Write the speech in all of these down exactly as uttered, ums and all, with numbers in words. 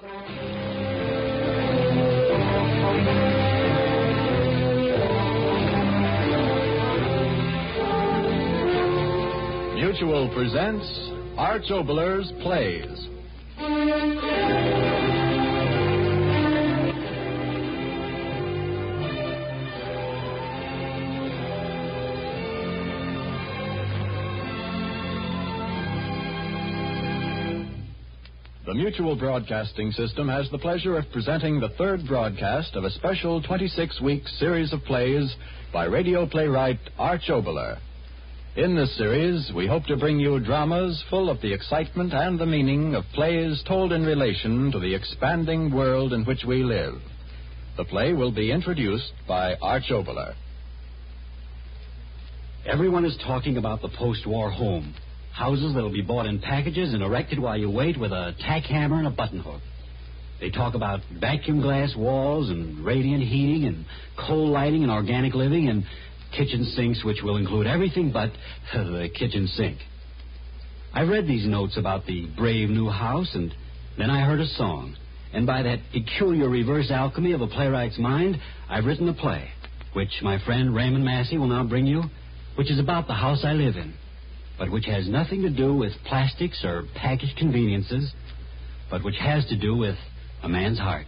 Mutual presents Arch Oboler's Plays. The Mutual Broadcasting System has the pleasure of presenting the third broadcast of a special twenty-six week series of plays by radio playwright Arch Oboler. In this series, we hope to bring you dramas full of the excitement and the meaning of plays told in relation to the expanding world in which we live. The play will be introduced by Arch Oboler. Everyone is talking about the post-war home. Houses that'll be bought in packages and erected while you wait with a tack hammer and a button hook. They talk about vacuum glass walls and radiant heating and coal lighting and organic living and kitchen sinks, which will include everything but uh, the kitchen sink. I read these notes about the brave new house, and then I heard a song. And by that peculiar reverse alchemy of a playwright's mind, I've written a play, which my friend Raymond Massey will now bring you, which is about the house I live in, but which has nothing to do with plastics or packaged conveniences, but which has to do with a man's heart.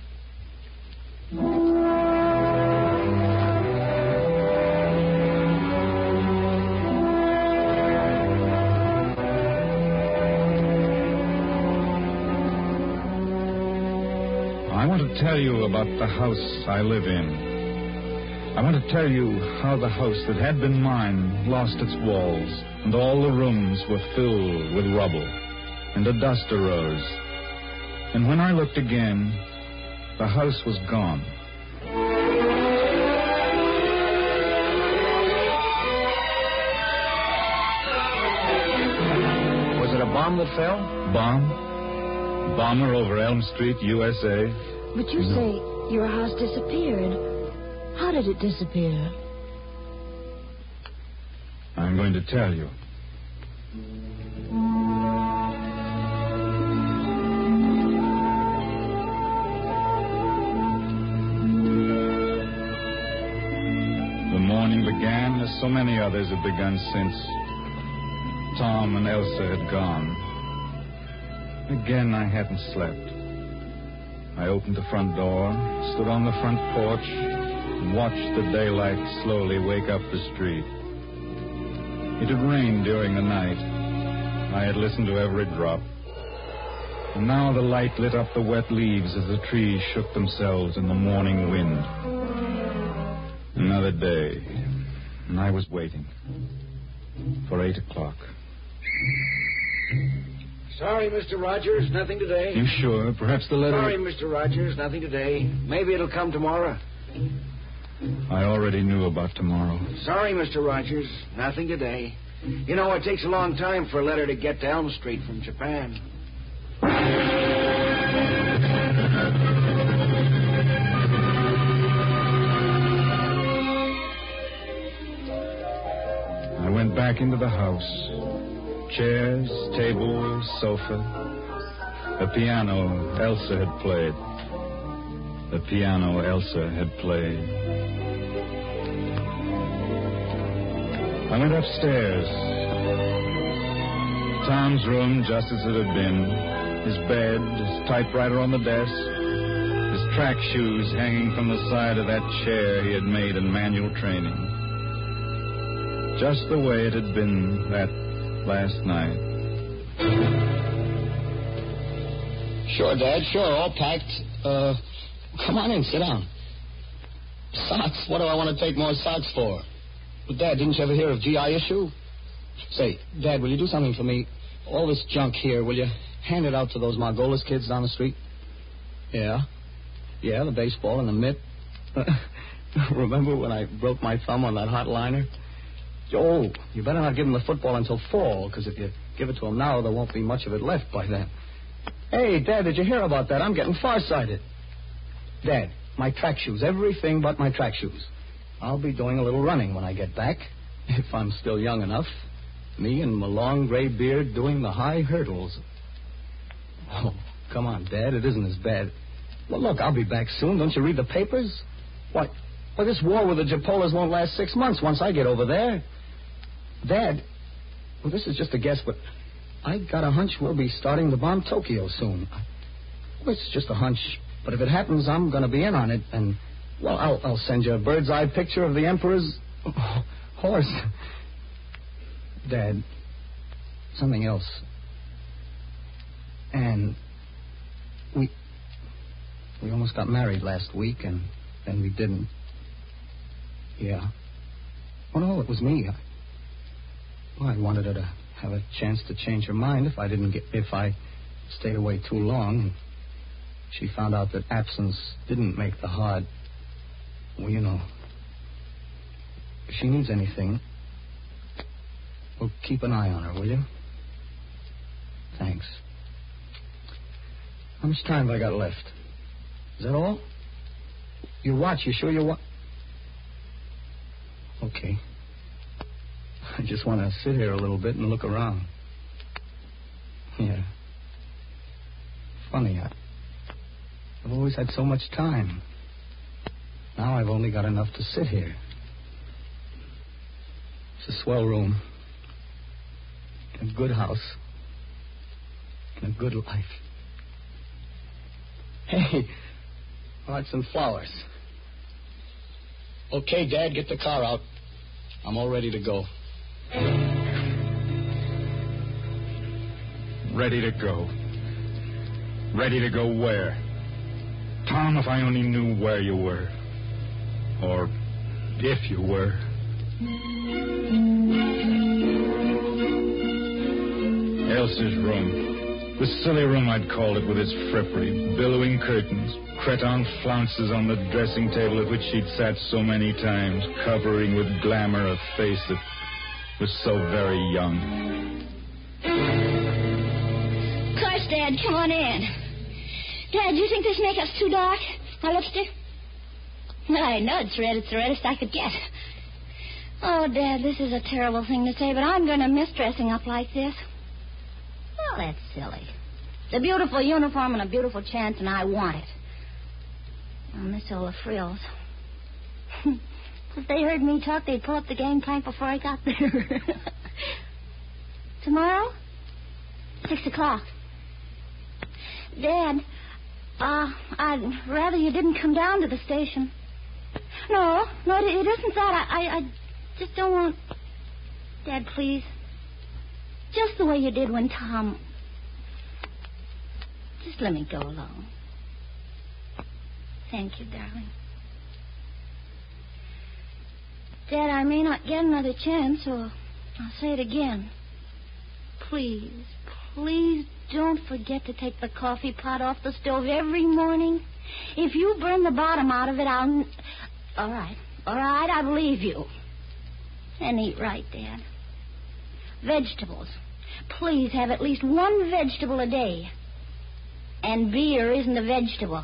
I want to tell you about the house I live in. I want to tell you how the house that had been mine lost its walls, and all the rooms were filled with rubble, and a dust arose. And when I looked again, the house was gone. Was it a bomb that fell? Bomb? Bomber over Elm Street, U S A. But you No. say your house disappeared. How did it disappear? I'm going to tell you. The morning began as so many others had begun since Tom and Elsa had gone. Again, I hadn't slept. I opened the front door, stood on the front porch, and watched the daylight slowly wake up the street. It had rained during the night. I had listened to every drop. And now the light lit up the wet leaves as the trees shook themselves in the morning wind. Another day, and I was waiting for eight o'clock. Sorry, Mister Rogers, nothing today. You sure? Perhaps the letter... Sorry, Mister Rogers, nothing today. Maybe it'll come tomorrow. I already knew about tomorrow. Sorry, Mister Rogers, nothing today. You know, it takes a long time for a letter to get to Elm Street from Japan. I went back into the house. Chairs, table, sofa. A piano Elsa had played. The piano Elsa had played. I went upstairs. Tom's room, just as it had been. His bed, his typewriter on the desk. His track shoes hanging from the side of that chair he had made in manual training. Just the way it had been that last night. Sure, Dad, sure, all packed. Uh, come on in, sit down. Socks? What do I want to take more socks for? But, Dad, didn't you ever hear of G I issue? Say, Dad, will you do something for me? All this junk here, will you hand it out to those Margolis kids down the street? Yeah. Yeah, the baseball and the mitt. Remember when I broke my thumb on that hot liner? Oh, you better not give them the football until fall, because if you give it to them now, there won't be much of it left by then. Hey, Dad, did you hear about that? I'm getting farsighted. Dad, my track shoes, everything but my track shoes. I'll be doing a little running when I get back, if I'm still young enough. Me and my long gray beard doing the high hurdles. Oh, come on, Dad. It isn't as bad. Well, look, I'll be back soon. Don't you read the papers? What? Well, this war with the Japolas won't last six months once I get over there. Dad, well, this is just a guess, but I got a hunch we'll be starting to bomb Tokyo soon. Well, it's just a hunch, but if it happens, I'm going to be in on it, and, well, I'll, I'll send you a bird's-eye picture of the Emperor's horse. Dad, something else. And we we almost got married last week, and then we didn't. Yeah. Oh, no, it was me. I, well, I wanted her to have a chance to change her mind if I didn't get if I stayed away too long. She found out that absence didn't make the heart. Well, you know. If she needs anything, well, keep an eye on her, will you? Thanks. How much time have I got left? Is that all? Your watch, you sure your watch? Okay. I just want to sit here a little bit and look around. Yeah. Funny, I, I've always had so much time. Now I've only got enough to sit here. It's a swell room. A good house. And a good life. Hey, hearts and flowers. Okay, Dad, get the car out. I'm all ready to go. Ready to go. Ready to go where? Tom, if I only knew where you were. Or if you were. Elsa's room. The silly room, I'd call it, with its frippery, billowing curtains, cretonne flounces on the dressing table at which she'd sat so many times, covering with glamour a face that was so very young. Of course, Dad, come on in. Dad, do you think this makeup's too dark? My lipstick? I know it's red. It's the reddest I could get. Oh, Dad, this is a terrible thing to say, but I'm going to miss dressing up like this. Well, that's silly. It's a beautiful uniform and a beautiful chance, and I want it. I'll miss all the frills. If they heard me talk, they'd pull up the gangplank before I got there. Tomorrow? Six o'clock. Dad, uh, I'd rather you didn't come down to the station. No, no, it, it isn't that. I, I, I just don't want... Dad, please. Just the way you did when Tom... Just let me go alone. Thank you, darling. Dad, I may not get another chance, so I'll say it again. Please, please don't forget to take the coffee pot off the stove every morning. If you burn the bottom out of it, I'll... All right, all right, I believe you. And eat right, Dad. Vegetables. Please have at least one vegetable a day. And beer isn't a vegetable.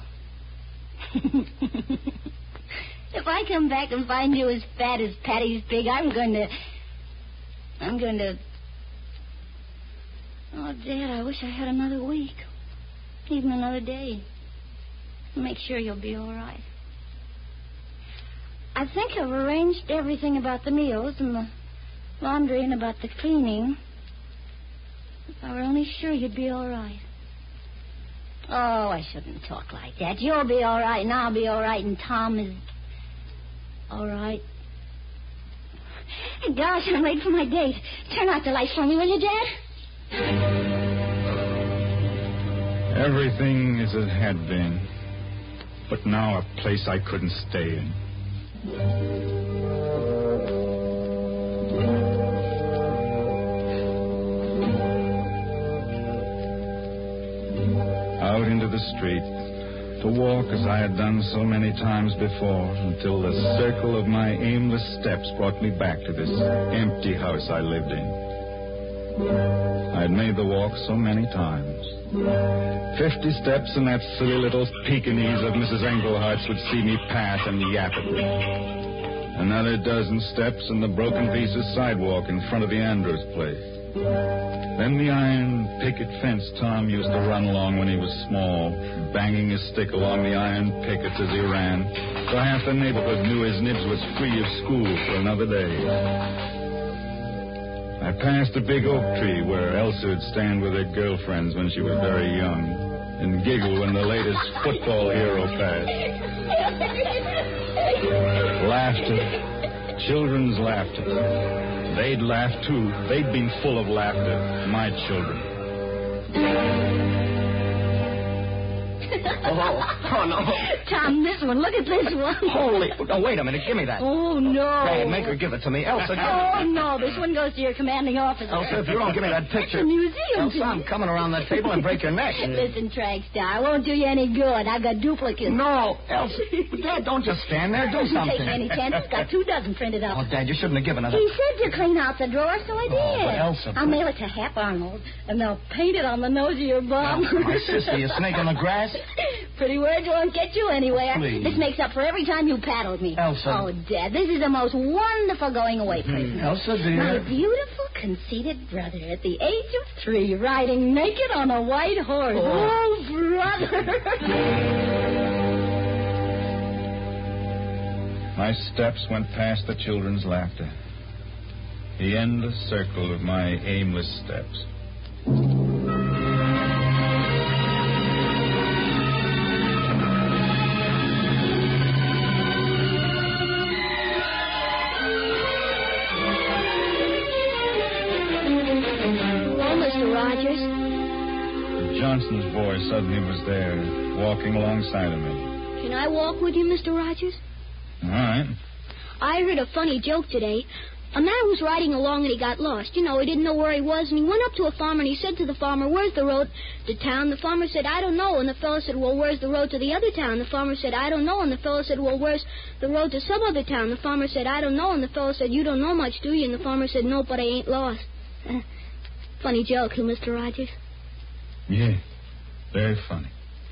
If I come back and find you as fat as Patty's pig, I'm going to... I'm going to... Oh, Dad, I wish I had another week. Even another day. Make sure you'll be all right. I think I've arranged everything about the meals and the laundry and about the cleaning. If I were only sure you'd be all right. Oh, I shouldn't talk like that. You'll be all right, and I'll be all right, and Tom is all right. Hey, gosh, I'm late for my date. Turn out the lights for me, will you, Dad? Everything as it had been, but now a place I couldn't stay in. Out into the street, to walk as I had done so many times before, until the circle of my aimless steps brought me back to this empty house I lived in. I had made the walk so many times. Fifty steps and that silly little Pekingese of Missus Englehart's would see me pass and yap at me. Another dozen steps and the broken piece of sidewalk in front of the Andrews place. Then the iron picket fence Tom used to run along when he was small, banging his stick along the iron pickets as he ran, so half the neighborhood knew his Nibs was free of school for another day. I passed a big oak tree where Elsa would stand with her girlfriends when she was very young and giggle when the latest football hero passed. Laughter. Children's laughter. They'd laugh, too. They'd been full of laughter, my children. Oh, oh, no. Tom, this one. Look at this one. Holy... Oh, wait a minute. Give me that. Oh, no. Dad, make her give it to me. Elsa, give Oh, it. no. This one goes to your commanding officer. Elsa, if you don't give me that picture... It's a museum. Elsa, I'm coming around that table and break your neck. Listen, Tragstar, I won't do you any good. I've got duplicates. No, Elsa. Dad, don't just stand there. Do something. Taking any chances. Got two dozen printed up. Oh, Dad, you shouldn't have given it. He said to clean out the drawer, so I did. Oh, but Elsa... I'll mail it to Hap Arnold, and they'll paint it on the nose of your bum. Oh, my sister, you snake in the grass? Pretty words won't get you anywhere. Please. This makes up for every time you paddled me. Elsa. Oh, Dad, this is the most wonderful going away present. Mm, Elsa, dear. My beautiful, conceited brother at the age of three, riding naked on a white horse. Oh, Oh brother. My steps went past the children's laughter. The endless circle of my aimless steps. Johnson's boy suddenly was there, walking alongside of me. Can I walk with you, Mister Rogers? All right. I heard a funny joke today. A man was riding along and he got lost. You know, he didn't know where he was, and he went up to a farmer and he said to the farmer, "Where's the road to town?" The farmer said, "I don't know." And the fellow said, "Well, where's the road to the other town?" The farmer said, "I don't know." And the fellow said, "Well, where's the road to some other town?" The farmer said, "I don't know." And the fellow said, "You don't know much, do you?" And the farmer said, "No, but I ain't lost." Funny joke, huh, Mister Rogers? Yeah, very funny.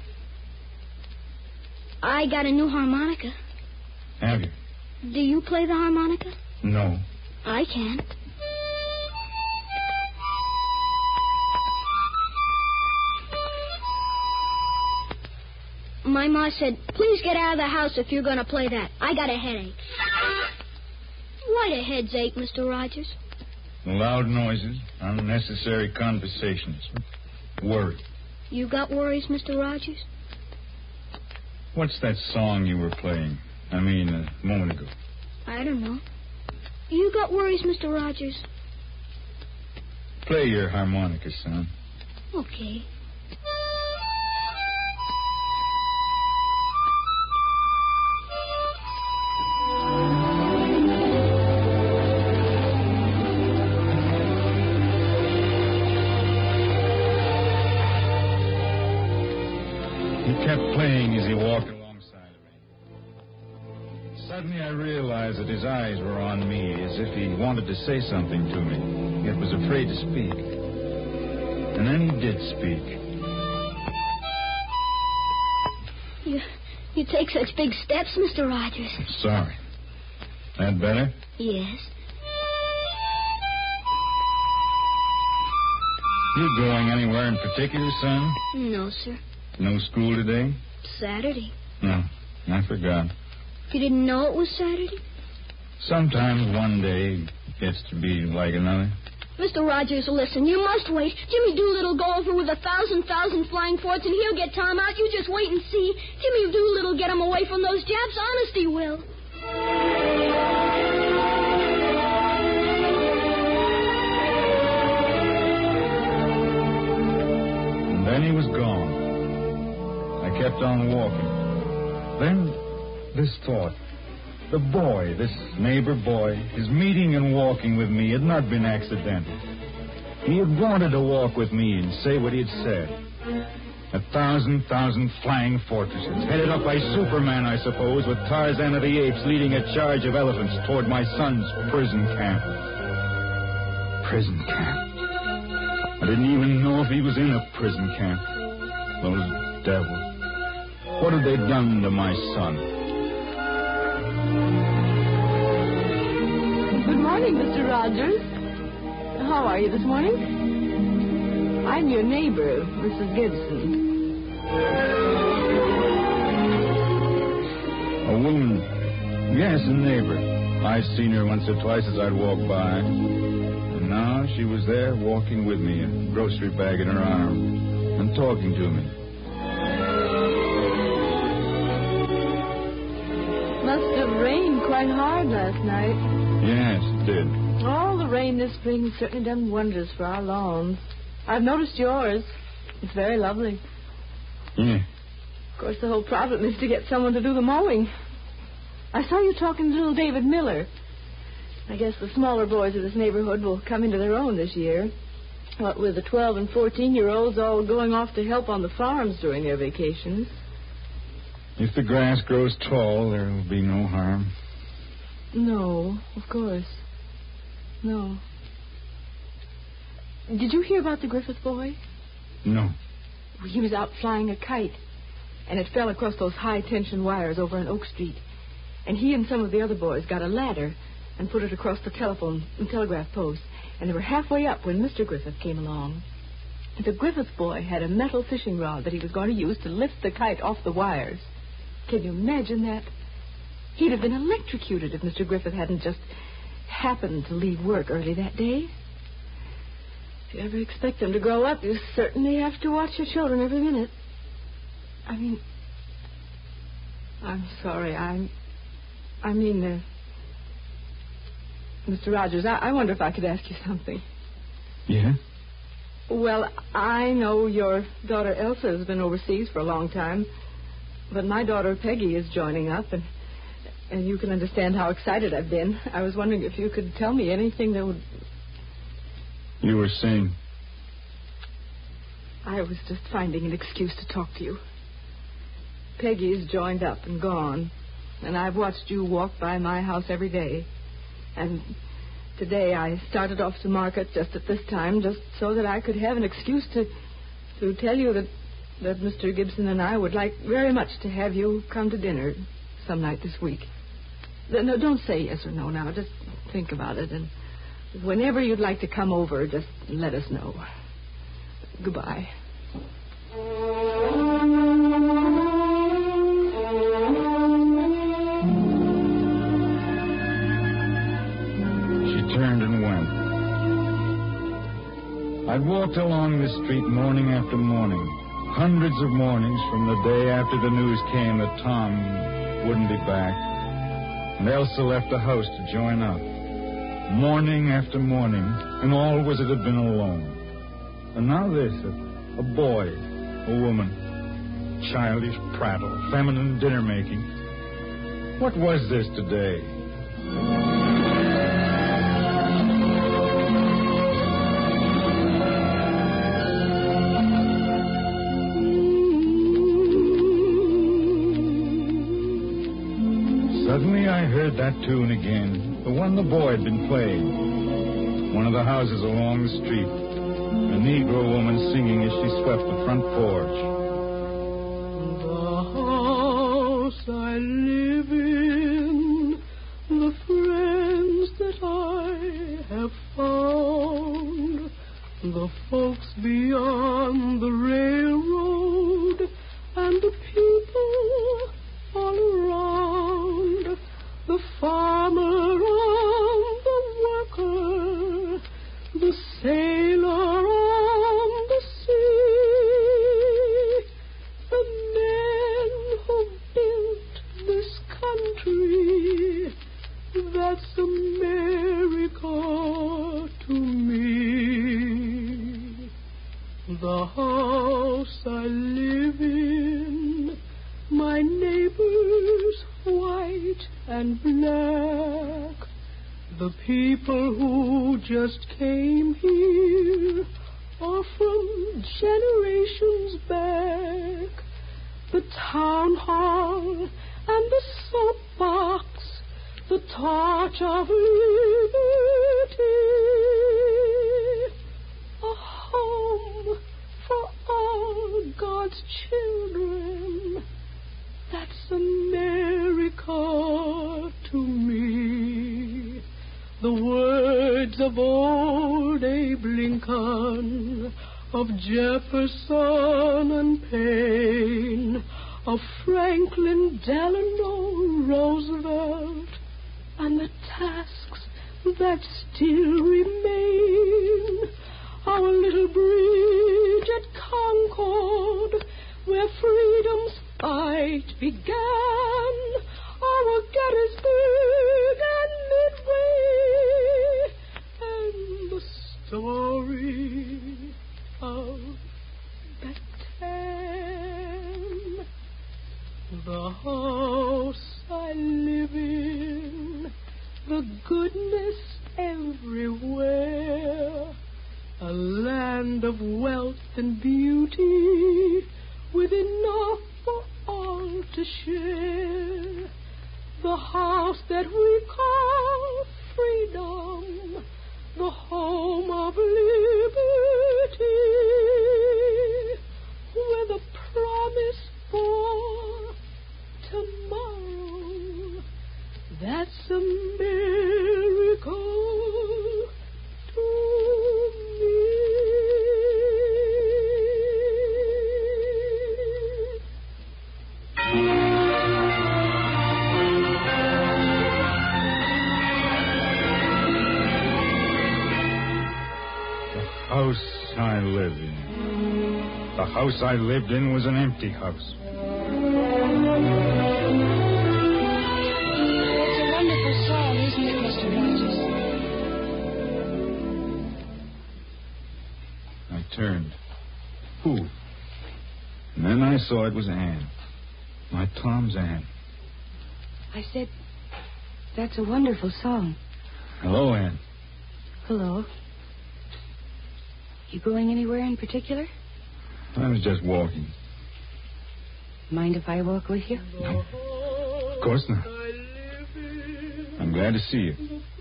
I got a new harmonica. Have you? Do you play the harmonica? No. I can. My ma said, "Please get out of the house if you're going to play that. I got a headache." Why do heads ache, Mister Rogers? Loud noises, unnecessary conversations, worry. You got worries, Mister Rogers? What's that song you were playing? I mean, a moment ago. I don't know. You got worries, Mister Rogers? Play your harmonica, son. Okay. He kept playing as he walked alongside of me. Suddenly I realized that his eyes were on me, as if he wanted to say something to me, yet was afraid to speak. And then he did speak. You, you take such big steps, Mister Rogers. Sorry. That better? Yes. You going anywhere in particular, son? No, sir. No school today? Saturday. No, I forgot. You didn't know it was Saturday? Sometimes one day gets to be like another. Mister Rogers, listen, you must wait. Jimmy Doolittle go over with a thousand, thousand flying forts, and he'll get Tom out. You just wait and see. Jimmy Doolittle get him away from those Japs. Honest, he will. And then he was gone. I kept on walking. Then this thought. The boy, this neighbor boy, his meeting and walking with me had not been accidental. He had wanted to walk with me and say what he had said. A thousand, thousand flying fortresses, headed up by Superman, I suppose, with Tarzan of the Apes leading a charge of elephants toward my son's prison camp. Prison camp. I didn't even know if he was in a prison camp. Those devils. What had they done to my son? Good morning, Mister Rogers. How are you this morning? I'm your neighbor, Missus Gibson. A woman. Yes, a neighbor. I've seen her once or twice as I'd walk by. And now she was there walking with me, a grocery bag in her arm, and talking to me. Must have rained quite hard last night. Yes, it did. All the rain this spring has certainly done wonders for our lawns. I've noticed yours. It's very lovely. Yeah. Of course, the whole problem is to get someone to do the mowing. I saw you talking to little David Miller. I guess the smaller boys of this neighborhood will come into their own this year. What with the twelve and fourteen-year-olds all going off to help on the farms during their vacations. If the grass grows tall, there will be no harm. No, of course. No. Did you hear about the Griffith boy? No. He was out flying a kite, and it fell across those high-tension wires over on Oak Street. And he and some of the other boys got a ladder and put it across the telephone and telegraph post. And they were halfway up when Mister Griffith came along. The Griffith boy had a metal fishing rod that he was going to use to lift the kite off the wires. Can you imagine that? He'd have been electrocuted if Mister Griffith hadn't just happened to leave work early that day. If you ever expect them to grow up, you certainly have to watch your children every minute. I mean, I'm sorry, I'm... I mean, uh, Mister Rogers, I, I wonder if I could ask you something. Yeah? Well, I know your daughter Elsa has been overseas for a long time, but my daughter Peggy is joining up, and and you can understand how excited I've been. I was wondering if you could tell me anything that would... You were saying... I was just finding an excuse to talk to you. Peggy's joined up and gone, and I've watched you walk by my house every day. And today I started off to market just at this time, just so that I could have an excuse to to tell you that, that Mister Gibson and I would like very much to have you come to dinner some night this week. No, don't say yes or no now. Just think about it. And whenever you'd like to come over, just let us know. Goodbye. Turned and went. I'd walked along this street morning after morning, hundreds of mornings from the day after the news came that Tom wouldn't be back, and Elsa left the house to join up. Morning after morning, and all was it had been alone. And now this, a, a boy, a woman, childish prattle, feminine dinner-making. What was this today? Suddenly I heard that tune again, the one the boy had been playing. One of the houses along the street, a Negro woman singing as she swept the front porch. The house I live in, the friends that I have found, the folks beyond the railroad, and the people all around, the farmer and the worker, the sailor on the sea, the men who built this country, that's America to me. The house I live in, my neighbors white and black, the people who just came here are from generations back. The town hall and the soapbox, the torch of liberty, a home for all God's children. That's America to me. The words of old of Jefferson and Payne, of Franklin Delano Roosevelt, and the tasks that still remain. Our little bridge at Concord, where freedom's fight began. Our Gettysburg and Midway, and the story of Bataan. The house I live in, the goodness everywhere, a land of wealth and beauty, with enough for all to share. The house that we call freedom, the home of liberty, with a promise for tomorrow. That's a miracle to me. The house I live in. The house I lived in was an empty house. It's a wonderful song, isn't it, Mister Rogers? I turned. Who? And then I saw it was Anne. My Tom's Anne. I said, that's a wonderful song. Hello, Anne. Hello. You going anywhere in particular? I was just walking. Mind if I walk with you? No. Of course not. I'm glad to see you.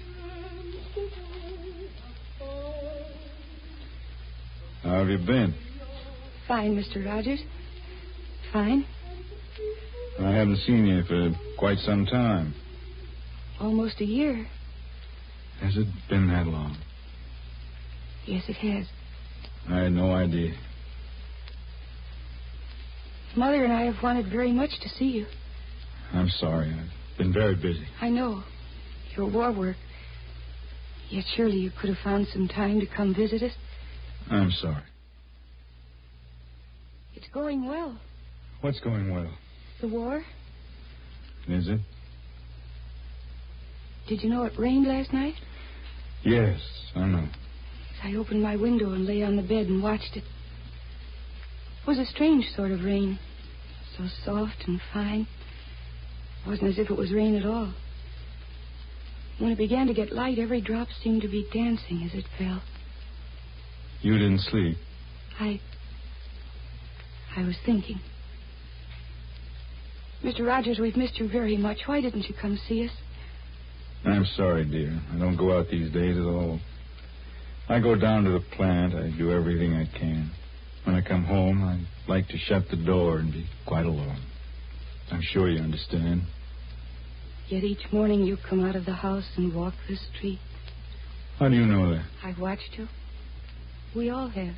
How have you been? Fine, Mister Rogers. Fine. I haven't seen you for quite some time. Almost a year. Has it been that long? Yes, it has. I had no idea. Mother and I have wanted very much to see you. I'm sorry. I've been very busy. I know. Your war work. Yet surely you could have found some time to come visit us. I'm sorry. It's going well. What's going well? The war. Is it? Did you know it rained last night? Yes, I know. I opened my window and lay on the bed and watched it. It was a strange sort of rain. So soft and fine. It wasn't as if it was rain at all. When it began to get light, every drop seemed to be dancing as it fell. You didn't sleep? I... I was thinking. Mister Rogers, we've missed you very much. Why didn't you come see us? I'm sorry, dear. I don't go out these days at all. I go down to the plant. I do everything I can. When I come home, I like to shut the door and be quite alone. I'm sure you understand. Yet each morning you come out of the house and walk the street. How do you know that? I've watched you. We all have.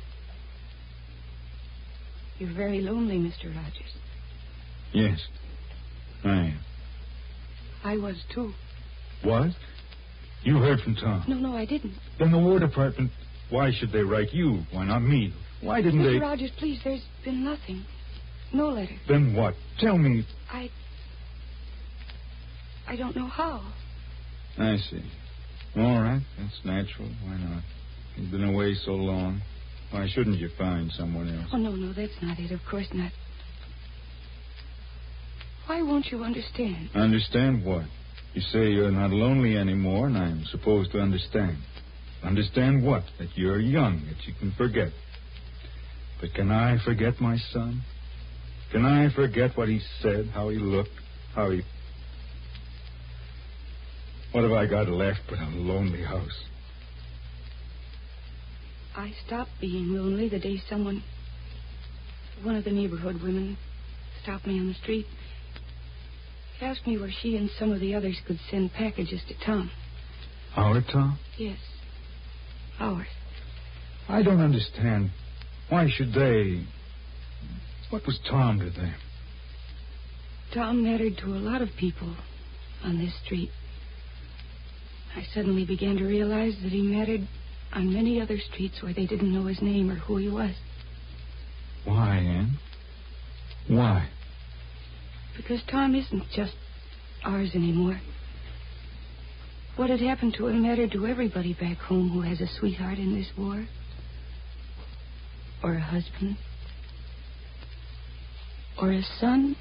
You're very lonely, Mister Rogers. Yes, I am. I was, too. What? You heard from Tom? No, no, I didn't. Then the War Department, why should they write you? Why not me? Why didn't Mister they... Mister Rogers, please, there's been nothing. No letter. Then what? Tell me. I... I don't know how. I see. All right, that's natural. Why not? You've been away so long. Why shouldn't you find someone else? Oh, no, no, that's not it. Of course not. Why won't you understand? Understand what? You say you're not lonely anymore, and I'm supposed to understand. Understand what? That you're young, that you can forget. But can I forget my son? Can I forget what he said, how he looked, how he... What have I got left but a lonely house? I stopped being lonely the day someone, one of the neighborhood women, stopped me on the street. He asked me where she and some of the others could send packages to Tom. Our Tom? Yes, ours. I don't understand. Why should they... What was Tom to them? Tom mattered to a lot of people on this street. I suddenly began to realize that he mattered on many other streets where they didn't know his name or who he was. Why, Ann? Why? Because Tom isn't just ours anymore. What had happened to him mattered to everybody back home who has a sweetheart in this war. Or a husband. Or a son.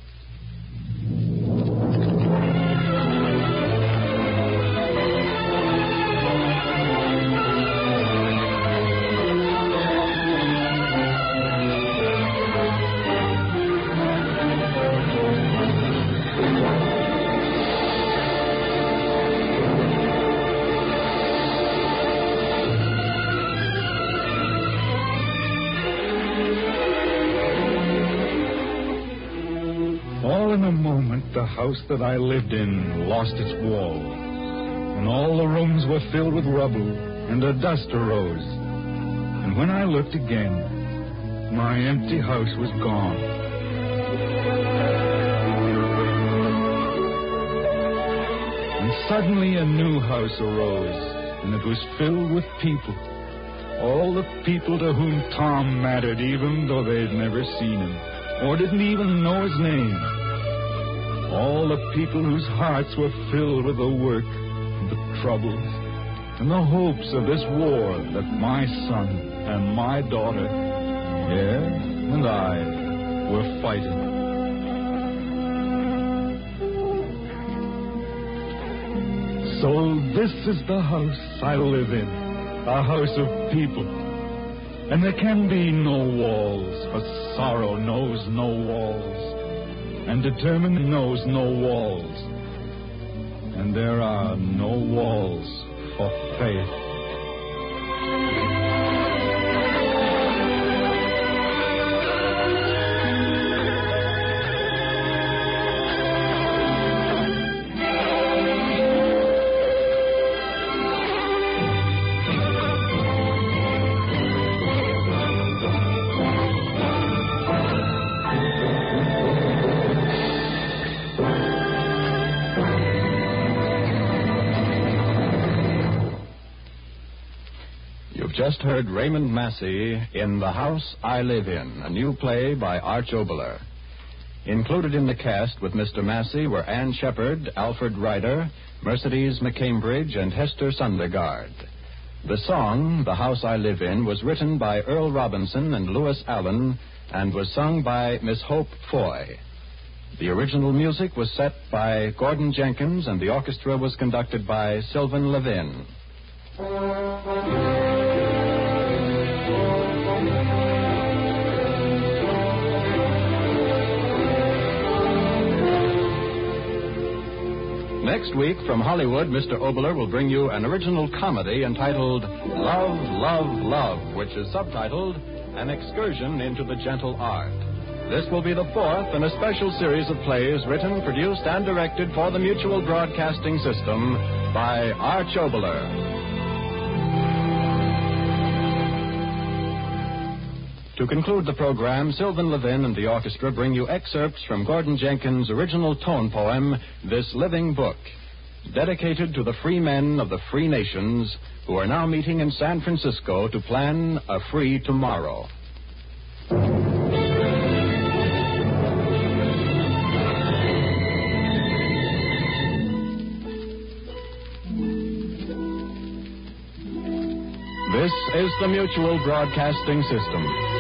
The house that I lived in lost its walls, and all the rooms were filled with rubble, and a dust arose. And when I looked again, my empty house was gone. And suddenly a new house arose, and it was filled with people. All the people to whom Tom mattered, even though they'd never seen him, or didn't even know his name. All the people whose hearts were filled with the work and the troubles and the hopes of this war that my son and my daughter, yes, and I, were fighting. So this is the house I live in, a house of people. And there can be no walls, for sorrow knows no walls. And determined knows no walls. And there are no walls for faith. Just heard Raymond Massey in The House I Live In, a new play by Arch Oboler. Included in the cast with Mister Massey were Ann Shepard, Alfred Ryder, Mercedes McCambridge, and Hester Sundergaard. The song, The House I Live In, was written by Earl Robinson and Lewis Allen and was sung by Miss Hope Foy. The original music was set by Gordon Jenkins, and the orchestra was conducted by Sylvan Levin. Next week, from Hollywood, Mister Oboler will bring you an original comedy entitled Love, Love, Love, which is subtitled An Excursion into the Gentle Art. This will be the fourth in a special series of plays written, produced, and directed for the Mutual Broadcasting System by Arch Oboler. To conclude the program, Sylvan Levin and the orchestra bring you excerpts from Gordon Jenkins' original tone poem, This Living Book, dedicated to the free men of the free nations who are now meeting in San Francisco to plan a free tomorrow. This is the Mutual Broadcasting System.